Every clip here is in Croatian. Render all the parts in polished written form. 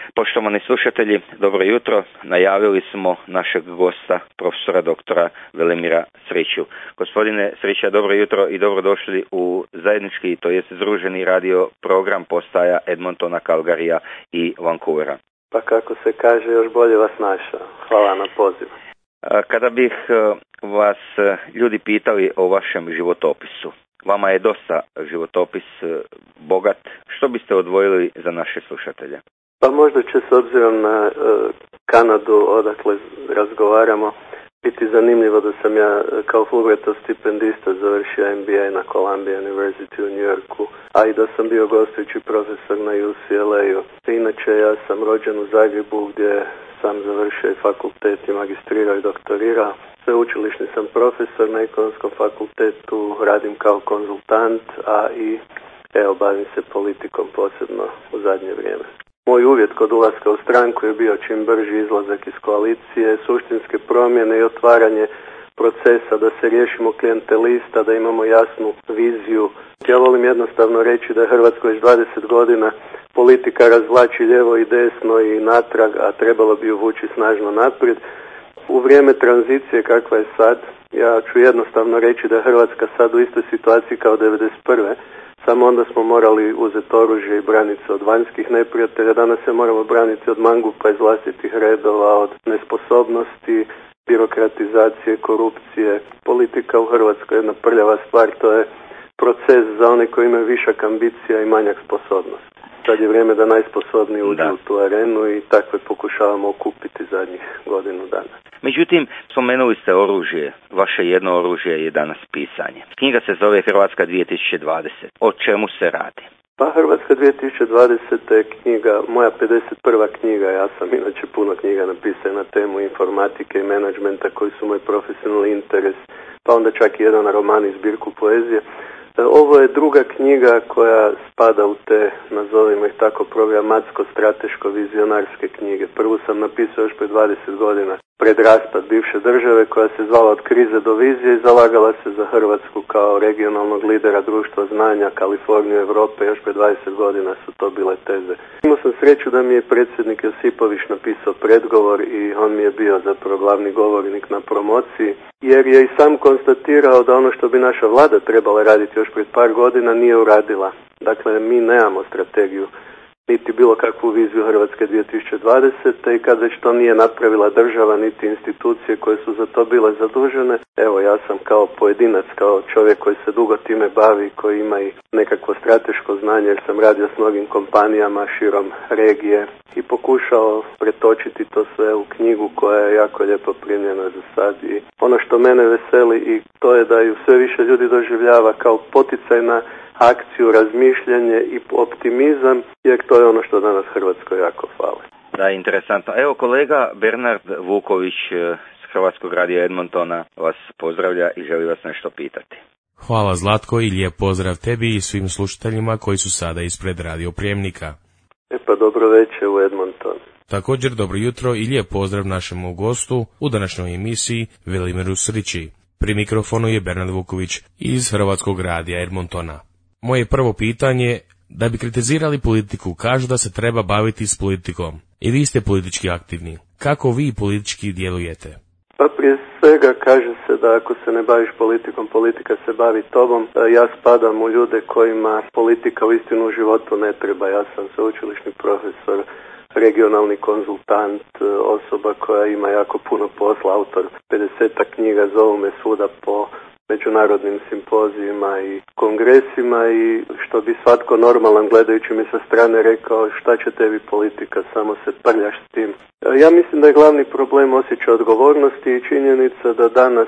Poštovani slušatelji, dobro jutro. Najavili smo našeg gosta, profesora doktora Velimira Sriću. Gospodine Srića, dobro jutro i dobrodošli u zajednički, to jest združeni radio program postaja Edmontona, Calgaryja i Vancouvera. Pa kako se kaže, još bolje vas našao. Hvala na pozivu. Kada bih vas ljudi pitali o vašem životopisu, vama je dosta životopis bogat, što biste odvojili za naše slušatelje? Pa možda će s obzirom na Kanadu, odakle razgovaramo, biti zanimljivo da sam ja kao Fulbrightov stipendista završio MBA na Columbia University u New Yorku, a i da sam bio gostujući profesor na UCLA-u. Inače, ja sam rođen u Zagrebu gdje sam završio fakultet i magistrirao i doktorirao. Sveučilišni sam profesor na Ekonomskom fakultetu, radim kao konzultant, a i bavim se politikom posebno u zadnje vrijeme. Moj uvjet kod ulaska u stranku je bio čim brži izlazak iz koalicije, suštinske promjene i otvaranje procesa da se riješimo klijentelista, da imamo jasnu viziju. Ja volim jednostavno reći da je Hrvatsko već 20 godina politika razvlači lijevo i desno i natrag, a trebalo bi ju vući snažno naprijed. U vrijeme tranzicije kakva je sad, ja ću jednostavno reći da je Hrvatska sad u istoj situaciji kao 1991. Samo onda smo morali uzeti oružje i braniti se od vanjskih neprijatelja. Danas se moramo braniti od mangupa iz vlastitih redova, od nesposobnosti, birokratizacije, korupcije. Politika u Hrvatskoj je jedna prljava stvar, to je proces za one koji imaju višak ambicija i manjak sposobnosti. Sad je vrijeme da najsposobniji uđu u tu arenu i takve pokušavamo okupiti zadnjih godinu dana. Međutim, spomenuli ste oružje. Vaše jedno oružje je danas pisanje. Knjiga se zove Hrvatska 2020. O čemu se radi? Pa Hrvatska 2020. je knjiga, moja 51. knjiga. Ja sam inače puno knjiga napisao na temu informatike i menadžmenta koji su moj profesionalni interes, pa onda čak i jedan roman i zbirku poezije. Ovo je druga knjiga koja spada u te, nazovimo ih tako, programatsko-strateško-vizionarske knjige. Prvu sam napisao još pred 20 godina, pred raspad bivše države, koja se zvala Od krize do vizije i zalagala se za Hrvatsku kao regionalnog lidera društva znanja, Kaliforniju, Europe. Još pred 20 godina su to bile teze. Imao sam sreću da mi je predsjednik Josipović napisao predgovor i on mi je bio zapravo glavni govornik na promociji, jer je i sam konstatirao da ono što bi naša vlada trebala raditi još pred par godina nije uradila. Dakle, mi nemamo strategiju niti bilo kakvu viziju Hrvatske 2020. i kad već to nije napravila država niti institucije koje su za to bile zadužene. Evo, ja sam kao pojedinac, kao čovjek koji se dugo time bavi, koji ima i nekakvo strateško znanje, jer sam radio s mnogim kompanijama širom regije i pokušao pretočiti to sve u knjigu koja je jako lijepo primljena za sad. I ono što mene veseli i to je da ju sve više ljudi doživljava kao poticaj na akciju, razmišljanje i optimizam, jer to je ono što danas Hrvatskoj jako fali. Da, interesantno. Evo, kolega Bernard Vuković s Hrvatskog radija Edmontona vas pozdravlja i želi vas nešto pitati. Hvala Zlatko i lijep pozdrav tebi i svim slušateljima koji su sada ispred radioprijemnika. Pa dobro večer u Edmonton. Također dobro jutro i lijep pozdrav našemu gostu u današnjoj emisiji Velimiru Srići. Pri mikrofonu je Bernard Vuković iz Hrvatskog radija Edmontona. Moje prvo pitanje, da bi kritizirali politiku, kažu da se treba baviti s politikom. I vi ste politički aktivni. Kako vi politički djelujete? Pa prije svega kaže se da ako se ne baviš politikom, politika se bavi tobom. Ja spadam u ljude kojima politika u istinu u životu ne treba. Ja sam sveučilišni profesor, regionalni konzultant, osoba koja ima jako puno posla, autor 50 knjiga, zovu me svuda po međunarodnim simpozijima i kongresima i što bi svatko normalan gledajući mi sa strane rekao šta će tebi politika, samo se prljaš s tim. Ja mislim da je glavni problem osjećaj odgovornosti i činjenica da danas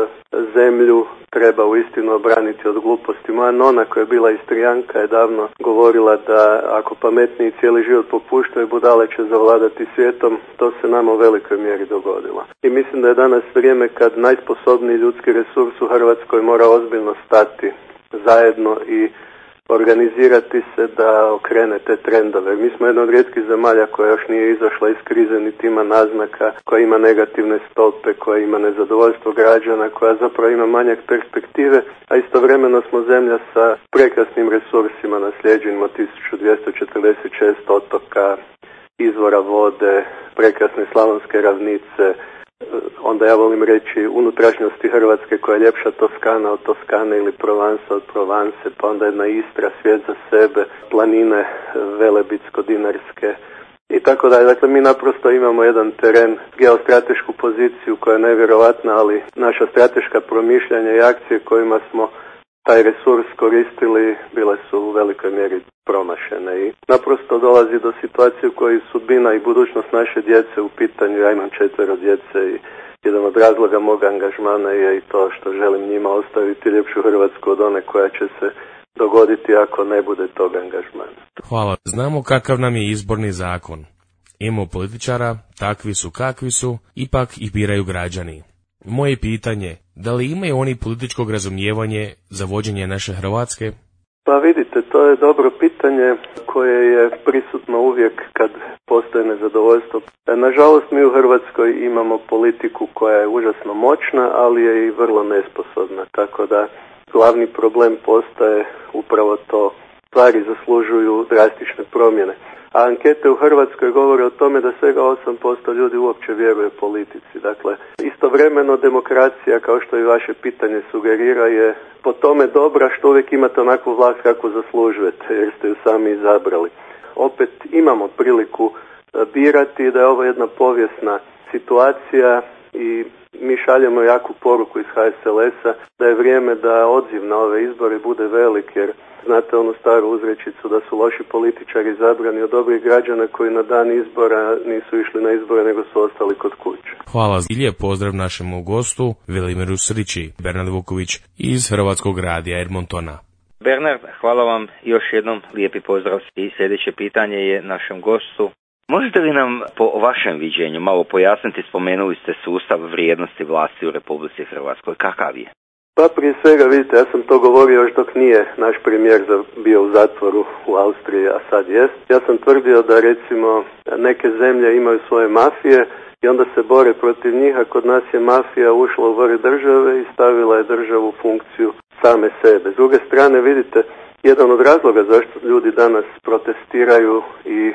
zemlju treba uistinu obraniti od gluposti. Moja nona koja je bila Istrijanka je davno govorila da ako pametniji cijeli život popuštaju, budale će zavladati svijetom. To se nama u velikoj mjeri dogodilo. I mislim da je danas vrijeme kad najsposobniji ljudski resurs u Hrvatskoj mora ozbiljno stati zajedno i organizirati se da okrene te trendove. Mi smo jedna od rijetkih zemalja koja još nije izašla iz krize, niti ima naznaka, koja ima negativne stope, koja ima nezadovoljstvo građana, koja zapravo ima manjak perspektive, a istovremeno smo zemlja sa prekrasnim resursima naslijeđenim od 1246 otoka, izvora vode, prekrasne slavonske ravnice, onda ja volim reći unutrašnjosti Hrvatske koja je ljepša Toskana od Toskane ili Provansa od Provance, pa onda jedna Istra, svijet za sebe, planine Velebitsko-Dinarske i tako dalje. Dakle, mi naprosto imamo jedan teren, geostratešku poziciju koja je nevjerovatna, ali naša strateška promišljanja i akcije kojima smo taj resurs koristili bile su u velikoj mjeri promašene i naprosto dolazi do situacije u kojoj sudbina i budućnost naše djece u pitanju. Ja imam 4 djece i jedan od razloga mog angažmana je i to što želim njima ostaviti ljepšu Hrvatsku od one koja će se dogoditi ako ne bude tog angažmana. Hvala. Znamo kakav nam je izborni zakon. Imamo političara, takvi su kakvi su, ipak ih biraju građani. Moje pitanje, da li imaju oni političkog razumijevanje za vođenje naše Hrvatske? Pa vidite, to je dobro pitanje koje je prisutno uvijek kad postoje nezadovoljstvo. Nažalost, mi u Hrvatskoj imamo politiku koja je užasno moćna, ali je i vrlo nesposobna, tako da glavni problem postaje upravo to. Stvari zaslužuju drastične promjene. A ankete u Hrvatskoj govore o tome da svega 8% ljudi uopće vjeruje politici. Dakle, istovremeno demokracija, kao što i vaše pitanje sugerira, je po tome dobra što uvijek imate onakvu vlast kako zaslužujete, jer ste ju sami izabrali. Opet imamo priliku birati da je ovo jedna povijesna situacija i mi šaljemo jaku poruku iz HSLS-a da je vrijeme da odziv na ove izbore bude velik, jer znate onu staru uzrečicu da su loši političari izabrani od dobrih građana koji na dan izbora nisu išli na izbore nego su ostali kod kuće. Hvala i lijep pozdrav našemu gostu Velimiru Srići, Bernard Vuković iz Hrvatskog radija Edmontona. Bernard, hvala vam još jednom, lijepi pozdrav i sljedeće pitanje je našem gostu. Možete li nam po vašem viđenju malo pojasniti, spomenuli ste sustav vrijednosti vlasti u Republici Hrvatskoj, kakav je? Pa prije svega, vidite, ja sam to govorio još dok nije naš premijer bio u zatvoru u Austriji, a sad jest. Ja sam tvrdio da recimo neke zemlje imaju svoje mafije i onda se bore protiv njih, a kod nas je mafija ušla u vrh države i stavila je državu u funkciju same sebe. S druge strane, vidite, jedan od razloga zašto ljudi danas protestiraju i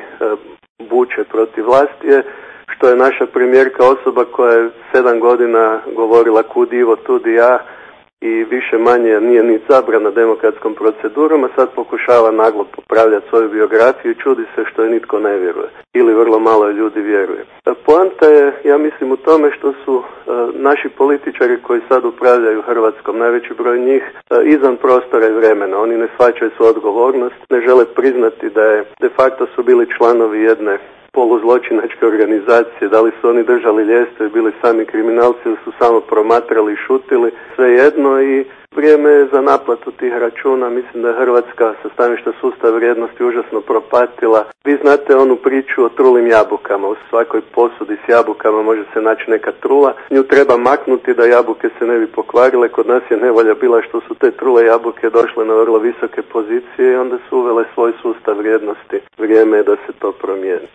buče protiv vlasti je što je naša premijerka osoba koja je 7 godina govorila kud Ivo, tud i ja i više manje nije ni zabrana demokratskom procedurom, a sad pokušava naglo popravljati svoju biografiju i čudi se što je nitko ne vjeruje ili vrlo malo ljudi vjeruje. Poanta je, ja mislim, u tome što su naši političari koji sad upravljaju Hrvatskom, najveći broj njih, izvan prostora i vremena. Oni ne shvaćaju svoju odgovornost, ne žele priznati da je de facto su bili članovi jedne poluzločinačke organizacije, da li su oni držali ljestve, bili sami kriminalci ili su samo promatrali i šutili, svejedno, i vrijeme je za naplatu tih računa. Mislim da je Hrvatska sa stanovišta sustava vrijednosti užasno propatila. Vi znate onu priču o trulim jabukama. U svakoj posudi s jabukama može se naći neka trula. Nju treba maknuti da jabuke se ne bi pokvarile. Kod nas je nevolja bila što su te trule jabuke došle na vrlo visoke pozicije i onda su uvele svoj sustav vrijednosti. Vrijeme je da se to promijeni.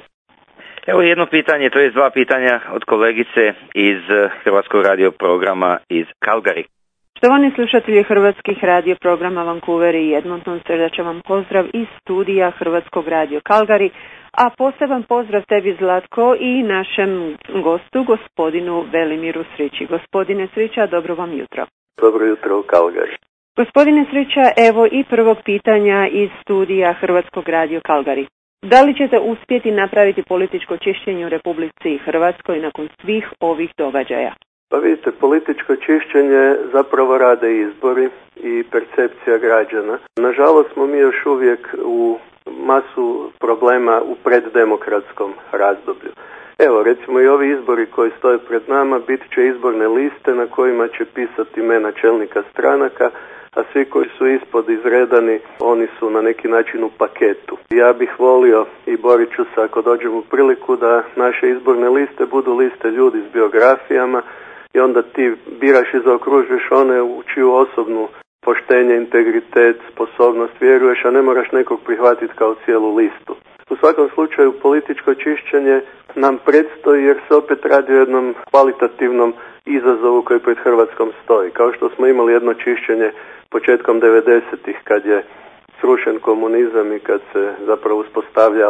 Evo jedno pitanje, to je 2 pitanja od kolegice iz Hrvatskog radio programa iz Calgary. Štovani slušatelji Hrvatskih radio programa Vancouver i Edmonton, srdačan vam pozdrav iz studija Hrvatskog radio Calgary, a poseban pozdrav tebi, Zlatko, i našem gostu, gospodinu Velimiru Srići. Gospodine Srića, dobro vam jutro. Dobro jutro u Calgary. Gospodine Srića, evo i prvog pitanja iz studija Hrvatskog radio Calgary. Da li ćete uspjeti napraviti političko čišćenje u Republici Hrvatskoj nakon svih ovih događaja? Pa vidite, političko čišćenje zapravo rade izbori i percepcija građana. Nažalost smo mi još uvijek u masu problema u preddemokratskom razdoblju. Evo, recimo i ovi izbori koji stoje pred nama bit će izborne liste na kojima će pisati imena čelnika stranaka, a svi koji su ispod izredani, oni su na neki način u paketu. Ja bih volio i borit ću se ako dođem u priliku da naše izborne liste budu liste ljudi s biografijama i onda ti biraš i zaokružuješ one u čiju osobnu poštenje, integritet, sposobnost vjeruješ, a ne moraš nekog prihvatiti kao cijelu listu. U svakom slučaju političko čišćenje nam predstoji jer se opet radi o jednom kvalitativnom izazovu koji pred Hrvatskom stoji. Kao što smo imali jedno čišćenje početkom 90-ih kad je srušen komunizam i kad se zapravo uspostavljao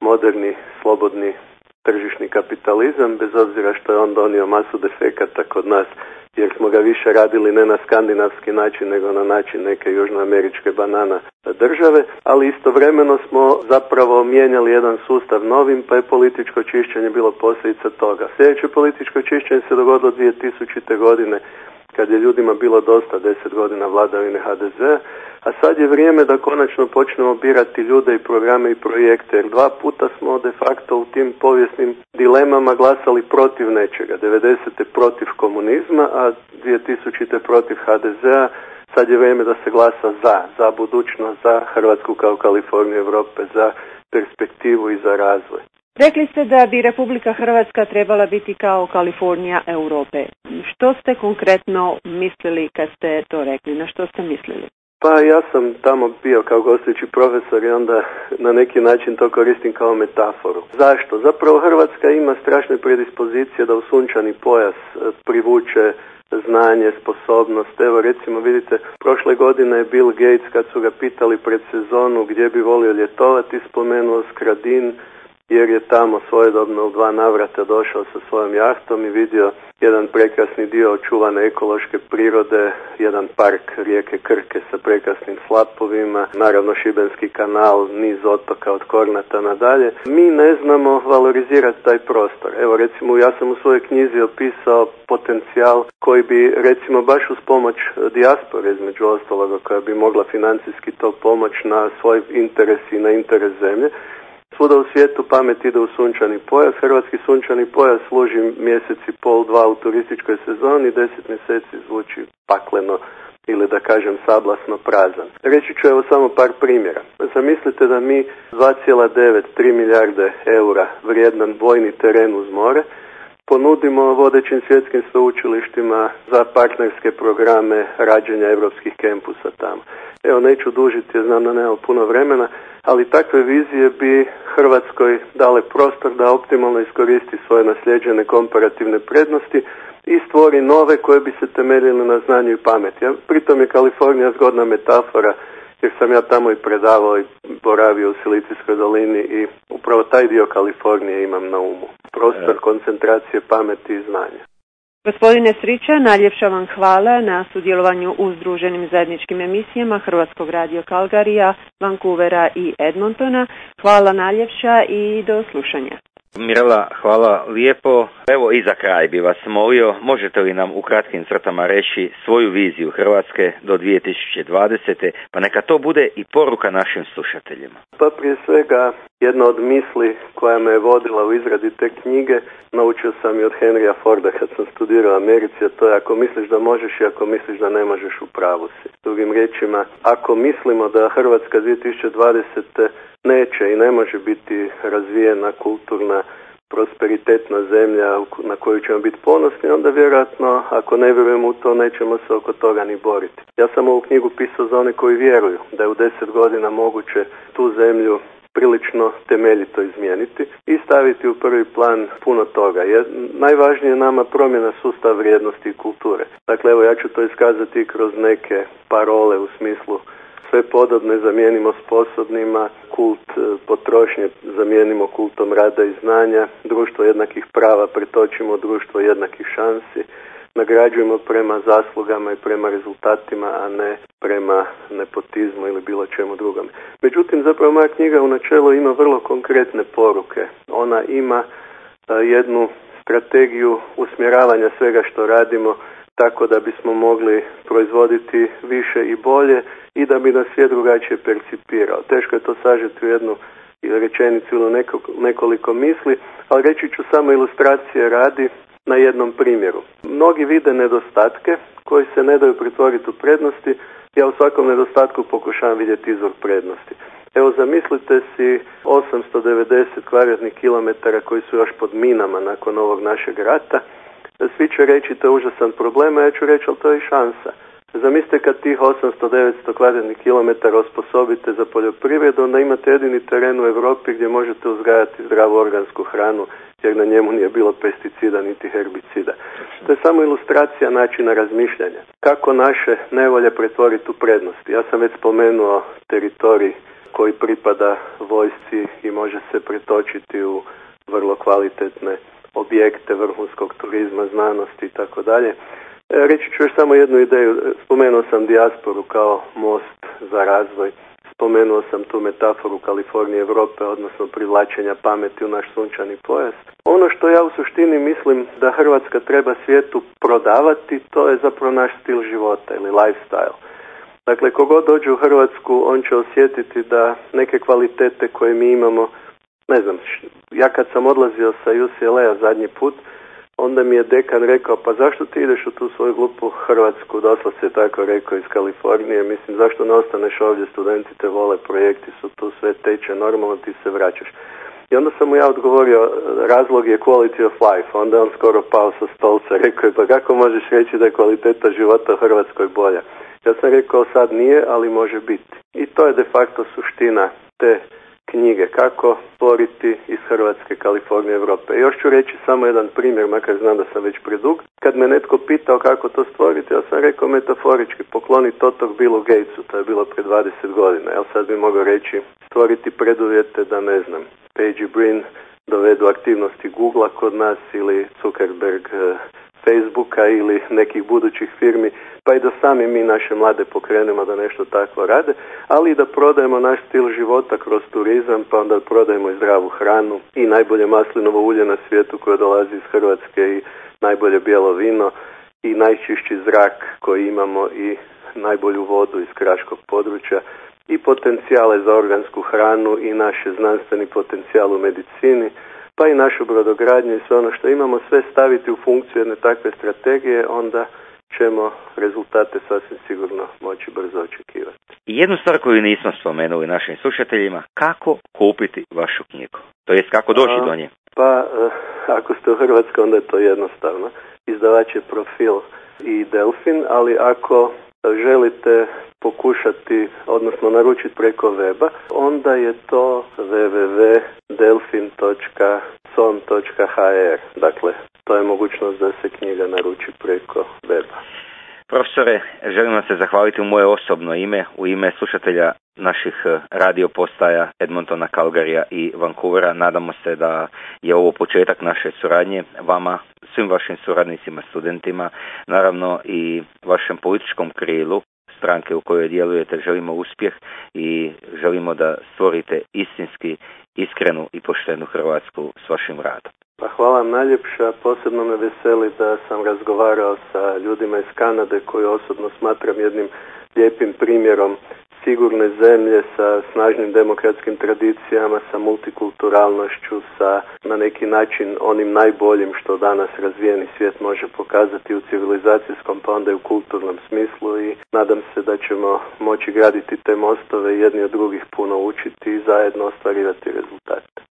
moderni, slobodni tržišni kapitalizam, bez obzira što je on donio masu defekata kod nas, jer smo ga više radili ne na skandinavski način, nego na način neke južnoameričke banana države, ali istovremeno smo zapravo mijenjali jedan sustav novim, pa je političko čišćenje bilo posljedica toga. Sljedeće političko čišćenje se dogodilo 2000. godine, kad je ljudima bilo dosta 10 godina vladavine HDZ-a, a sad je vrijeme da konačno počnemo birati ljude i programe i projekte, jer 2 puta smo de facto u tim povijesnim dilemama glasali protiv nečega. 90. protiv komunizma, a 2000. protiv HDZ-a. Sad je vrijeme da se glasa za budućnost, za Hrvatsku kao Kaliforniju Europe, za perspektivu i za razvoj. Rekli ste da bi Republika Hrvatska trebala biti kao Kalifornija Europe. Što ste konkretno mislili kad ste to rekli? Na što ste mislili? Pa ja sam tamo bio kao gostujući profesor i onda na neki način to koristim kao metaforu. Zašto? Zapravo Hrvatska ima strašne predispozicije da u sunčani pojas privuče znanje, sposobnost. Evo recimo vidite, prošle godine je Bill Gates, kad su ga pitali pred sezonu gdje bi volio ljetovati, spomenuo Skradin, jer je tamo svojedobno u 2 navrata došao sa svojom jahtom i vidio jedan prekrasni dio očuvane ekološke prirode, jedan park rijeke Krke sa prekrasnim slapovima, naravno Šibenski kanal, niz otoka od Kornata nadalje. Mi ne znamo valorizirati taj prostor. Evo recimo ja sam u svojoj knjizi opisao potencijal koji bi recimo baš uz pomoć dijaspore između ostaloga, koja bi mogla financijski to pomoć na svoj interes i na interes zemlje. Svuda u svijetu pamet ide u sunčani pojas. Hrvatski sunčani pojas služi 1,5 mjeseci, 2 u turističkoj sezoni, 10 mjeseci zvuči pakleno ili da kažem sablasno prazan. Reći ću evo samo par primjera. Zamislite da mi 2,9-3 milijarde eura vrijedan vojni teren uz more ponudimo vodećim svjetskim sveučilištima za partnerske programe rađenja europskih kampusa tamo. Evo, neću dužiti jer znam da nema puno vremena, ali takve vizije bi Hrvatskoj dale prostor da optimalno iskoristi svoje naslijeđene komparativne prednosti i stvori nove koje bi se temeljile na znanju i pameti. Pritom je Kalifornija zgodna metafora, jer sam ja tamo i predavao i boravio u Silicijskoj dolini i upravo taj dio Kalifornije imam na umu. Prostor koncentracije pameti i znanja. Gospodine Srića, najljepša vam hvala na sudjelovanju u združenim zajedničkim emisijama Hrvatskog radio Calgaryja, Vancouvera i Edmontona. Hvala najljepša i do slušanja. Mirela, hvala lijepo. Evo i za kraj bi vas molio, možete li nam u kratkim crtama reći svoju viziju Hrvatske do 2020. pa neka to bude i poruka našim slušateljima. Pa prije svega jedna od misli koja me je vodila u izradi te knjige, naučio sam i od Henrya Forda kad sam studirao u Americi, a to je ako misliš da možeš i ako misliš da ne možeš, u pravu si. Drugim riječima, ako mislimo da Hrvatska 2020. neće i ne može biti razvijena, kulturna, prosperitetna zemlja na koju ćemo biti ponosni, onda vjerojatno, ako ne vjerujemo u to, nećemo se oko toga ni boriti. Ja sam ovu knjigu pisao za one koji vjeruju da je u 10 godina moguće tu zemlju prilično temeljito izmijeniti i staviti u prvi plan puno toga. Najvažnije je nama promjena sustava vrijednosti i kulture. Dakle, evo ja ću to iskazati kroz neke parole u smislu sve podobne zamijenimo sposobnima, kult potrošnje zamijenimo kultom rada i znanja, društvo jednakih prava pretočimo društvo jednakih šansi, nagrađujemo prema zaslugama i prema rezultatima, a ne prema nepotizmu ili bilo čemu drugom. Međutim, zapravo moja knjiga u načelu ima vrlo konkretne poruke. Ona ima jednu strategiju usmjeravanja svega što radimo tako da bismo mogli proizvoditi više i bolje i da bi nas svijet drugačije percipirao. Teško je to sažeti u jednu rečenicu ili nekoliko misli, ali reći ću samo ilustracije radi na jednom primjeru. Mnogi vide nedostatke koji se ne daju pretvoriti u prednosti. Ja u svakom nedostatku pokušavam vidjeti izvor prednosti. Evo, zamislite si 890 kvadratnih kilometara koji su još pod minama nakon ovog našeg rata. Svi će reći to je užasan problem, a ja ću reći ali to je i šansa. Zamislite kad tih 800-900 kvadratnih kilometara osposobite za poljoprivredu, onda imate jedini teren u Europi gdje možete uzgajati zdravu organsku hranu, jer na njemu nije bilo pesticida niti herbicida. To je samo ilustracija načina razmišljanja. Kako naše nevolje pretvoriti u prednosti? Ja sam već spomenuo teritorij koji pripada vojsci i može se pretočiti u vrlo kvalitetne objekte vrhunskog turizma, znanosti i tako dalje. Reći ću još samo jednu ideju. Spomenuo sam dijasporu kao most za razvoj. Spomenuo sam tu metaforu Kalifornije Europe, odnosno privlačenja pameti u naš sunčani pojas. Ono što ja u suštini mislim da Hrvatska treba svijetu prodavati, to je zapravo naš stil života ili lifestyle. Dakle, kogod dođe u Hrvatsku, on će osjetiti da neke kvalitete koje mi imamo, ne znam, ja kad sam odlazio sa UCLA zadnji put, onda mi je dekan rekao, pa zašto ti ideš u tu svoju glupu Hrvatsku, doslovce je tako rekao, iz Kalifornije, mislim, zašto ne ostaneš ovdje, studenti te vole, projekti su tu, sve teče, normalno ti se vraćaš. I onda sam mu ja odgovorio, razlog je quality of life, onda je on skoro pao sa stolca, rekao je, pa kako možeš reći da je kvaliteta života u Hrvatskoj bolja? Ja sam rekao, sad nije, ali može biti. I to je de facto suština te knjige, kako stvoriti iz Hrvatske, Kalifornije, Europe. Još ću reći samo jedan primjer, makar znam da sam već predug. Kad me netko pitao kako to stvoriti, ja sam rekao metaforički, pokloniti otok Billu Gatesu, to je bilo pred 20 godina. Ja sad bi mogao reći, stvoriti preduvjete da, ne znam, Page i Brin dovedu aktivnosti Googlea kod nas ili Zuckerberg Facebooka ili nekih budućih firmi, pa i da sami mi naše mlade pokrenemo da nešto takvo rade, ali i da prodajemo naš stil života kroz turizam, pa onda prodajemo i zdravu hranu i najbolje maslinovo ulje na svijetu koje dolazi iz Hrvatske i najbolje bijelo vino i najčišći zrak koji imamo i najbolju vodu iz kraškog područja i potencijale za organsku hranu i naš znanstveni potencijal u medicini, pa i našu brodogradnju i sve ono što imamo, sve staviti u funkciju jedne takve strategije, onda ćemo rezultate sasvim sigurno moći brzo očekivati. I jednu stvar koju nismo spomenuli našim slušateljima, kako kupiti vašu knjigu? To jest kako doći do nje? Pa, ako ste u Hrvatskoj, onda je to jednostavno. Izdavač je Profil i Delfin, ali ako želite pokušati, odnosno naručiti preko weba, onda je to www.delfin.com.hr. Dakle, to je mogućnost da se knjiga naruči preko weba. Profesore, želim vam se zahvaliti u moje osobno ime, u ime slušatelja naših radio postaja Edmontona, Calgaryja i Vancouvera. Nadamo se da je ovo početak naše suradnje, vama, svim vašim suradnicima, studentima, naravno i vašem političkom krilu stranke u kojoj djelujete. Želimo uspjeh i želimo da stvorite istinski, iskrenu i poštenu Hrvatsku s vašim radom. Pa hvala vam najljepša, posebno me veseli da sam razgovarao sa ljudima iz Kanade koji osobno smatram jednim lijepim primjerom sigurne zemlje sa snažnim demokratskim tradicijama, sa multikulturalnošću, sa na neki način onim najboljim što danas razvijeni svijet može pokazati u civilizacijskom pa onda i u kulturnom smislu i nadam se da ćemo moći graditi te mostove i jedni od drugih puno učiti i zajedno ostvarivati rezultate.